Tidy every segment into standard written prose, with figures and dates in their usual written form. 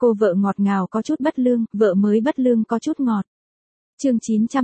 Cô vợ ngọt ngào có chút bất lương, vợ mới bất lương có chút ngọt. Chương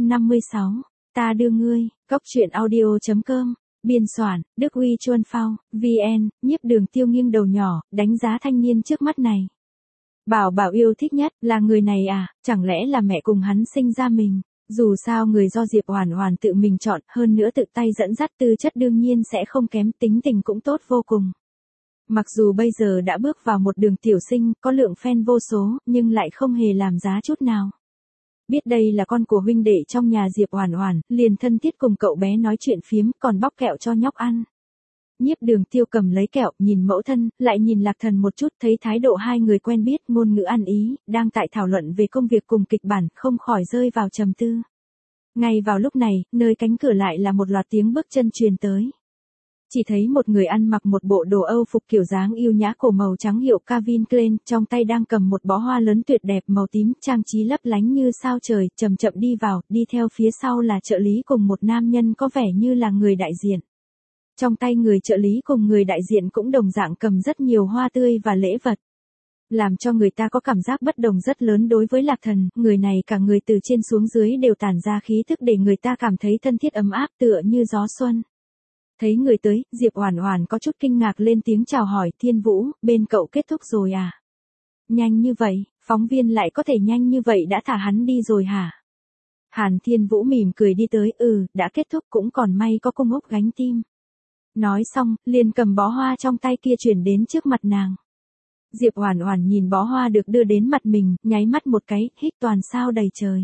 956, ta đưa ngươi, Cốc truyện audio.com, biên soạn, Đức Huy Chuân Phao, VN, Nhiếp Đường Tiêu nghiêng đầu nhỏ, đánh giá thanh niên trước mắt này. Bảo Bảo yêu thích nhất là người này à, chẳng lẽ là mẹ cùng hắn sinh ra mình? Dù sao người do Diệp Oản Oản tự mình chọn, hơn nữa tự tay dẫn dắt, tư chất đương nhiên sẽ không kém, tính tình cũng tốt vô cùng. Mặc dù bây giờ đã bước vào một đường tiểu sinh, có lượng fan vô số, nhưng lại không hề làm giá chút nào. Biết đây là con của huynh đệ trong nhà Diệp Oản Oản, liền thân thiết cùng cậu bé nói chuyện phiếm, còn bóc kẹo cho nhóc ăn. Nhiếp Đường Tiêu cầm lấy kẹo, nhìn mẫu thân, lại nhìn Lạc Thần một chút, thấy thái độ hai người quen biết, ngôn ngữ ăn ý, đang tại thảo luận về công việc cùng kịch bản, không khỏi rơi vào trầm tư. Ngay vào lúc này, nơi cánh cửa lại là một loạt tiếng bước chân truyền tới. Chỉ thấy một người ăn mặc một bộ đồ Âu phục kiểu dáng yêu nhã cổ màu trắng hiệu Calvin Klein, trong tay đang cầm một bó hoa lớn tuyệt đẹp màu tím, trang trí lấp lánh như sao trời, chậm chậm đi vào, đi theo phía sau là trợ lý cùng một nam nhân có vẻ như là người đại diện. Trong tay người trợ lý cùng người đại diện cũng đồng dạng cầm rất nhiều hoa tươi và lễ vật. Làm cho người ta có cảm giác bất đồng rất lớn đối với Lạc Thần, người này cả người từ trên xuống dưới đều tản ra khí thức để người ta cảm thấy thân thiết ấm áp tựa như gió xuân. Thấy người tới, Diệp Oản Oản có chút kinh ngạc lên tiếng chào hỏi, Thiên Vũ, bên cậu kết thúc rồi à? Nhanh như vậy, phóng viên lại có thể nhanh như vậy đã thả hắn đi rồi hả? Hàn Thiên Vũ mỉm cười đi tới, đã kết thúc cũng còn may có cung úc gánh tim. Nói xong, liền cầm bó hoa trong tay kia chuyển đến trước mặt nàng. Diệp Oản Oản nhìn bó hoa được đưa đến mặt mình, nháy mắt một cái, hít toàn sao đầy trời.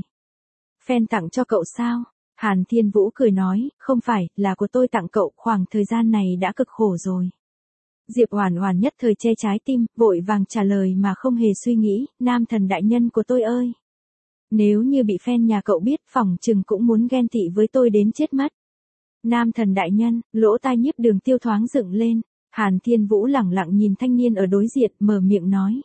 Fan tặng cho cậu sao? Hàn Thiên Vũ cười nói, không phải, là của tôi tặng cậu, khoảng thời gian này đã cực khổ rồi. Diệp Oản Oản nhất thời che trái tim, vội vàng trả lời mà không hề suy nghĩ, nam thần đại nhân của tôi ơi. Nếu như bị fan nhà cậu biết, phỏng chừng cũng muốn ghen tị với tôi đến chết mất. Nam thần đại nhân, lỗ tai Nhiếp Đường Tiêu thoáng dựng lên, Hàn Thiên Vũ lẳng lặng nhìn thanh niên ở đối diện, mở miệng nói.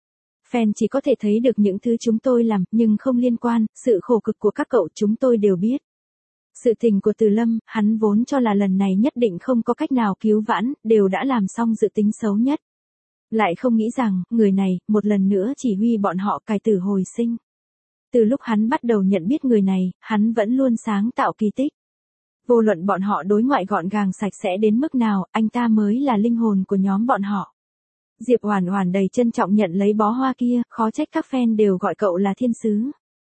Fan chỉ có thể thấy được những thứ chúng tôi làm, nhưng không liên quan, sự khổ cực của các cậu chúng tôi đều biết. Sự tình của Từ Lâm, hắn vốn cho là lần này nhất định không có cách nào cứu vãn, đều đã làm xong dự tính xấu nhất. Lại không nghĩ rằng, người này, một lần nữa chỉ huy bọn họ cải tử hồi sinh. Từ lúc hắn bắt đầu nhận biết người này, hắn vẫn luôn sáng tạo kỳ tích. Vô luận bọn họ đối ngoại gọn gàng sạch sẽ đến mức nào, anh ta mới là linh hồn của nhóm bọn họ. Diệp Oản Oản đầy trân trọng nhận lấy bó hoa kia, khó trách các fan đều gọi cậu là thiên sứ.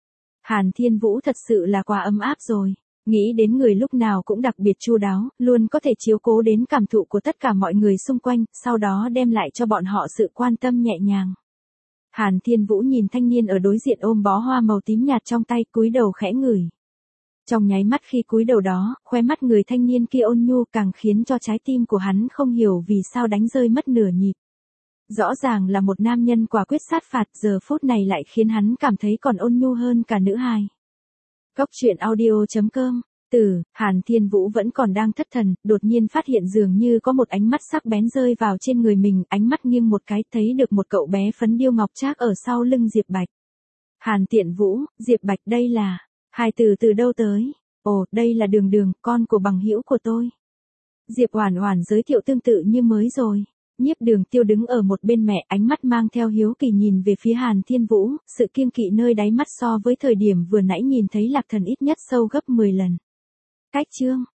Hàn Thiên Vũ thật sự là quá ấm áp rồi. Nghĩ đến người lúc nào cũng đặc biệt chu đáo, luôn có thể chiếu cố đến cảm thụ của tất cả mọi người xung quanh, sau đó đem lại cho bọn họ sự quan tâm nhẹ nhàng. Hàn Thiên Vũ nhìn thanh niên ở đối diện ôm bó hoa màu tím nhạt trong tay, cúi đầu khẽ ngửi. Trong nháy mắt khi cúi đầu đó, khóe mắt người thanh niên kia ôn nhu càng khiến cho trái tim của hắn không hiểu vì sao đánh rơi mất nửa nhịp. Rõ ràng là một nam nhân quả quyết sát phạt, giờ phút này lại khiến hắn cảm thấy còn ôn nhu hơn cả nữ hài. Cốc truyện audio.com, Hàn Thiên Vũ vẫn còn đang thất thần, đột nhiên phát hiện dường như có một ánh mắt sắc bén rơi vào trên người mình, ánh mắt nghiêng một cái, thấy được một cậu bé phấn điêu ngọc trác ở sau lưng Diệp Bạch. Hàn Tiện Vũ, Diệp Bạch đây là, hai từ từ đâu tới? Ồ, đây là Đường Đường, con của bằng hữu của tôi. Diệp Oản Oản giới thiệu tương tự như mới rồi. Nhiếp Đường Tiêu đứng ở một bên mẹ, ánh mắt mang theo hiếu kỳ nhìn về phía Hàn Thiên Vũ, sự kiêng kỵ nơi đáy mắt so với thời điểm vừa nãy nhìn thấy Lạc Thần ít nhất sâu gấp 10 lần. Cách chương